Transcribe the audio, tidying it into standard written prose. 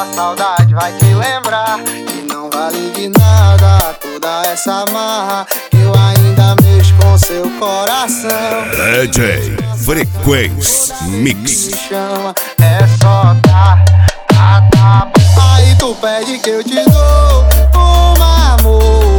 a saudade vai te lembrar que não vale de nada toda essa marra, que eu ainda mexo com seu coração. DJ Frequência Mix. Me chama, é só tá. Aí tu pede que eu te dou um amor.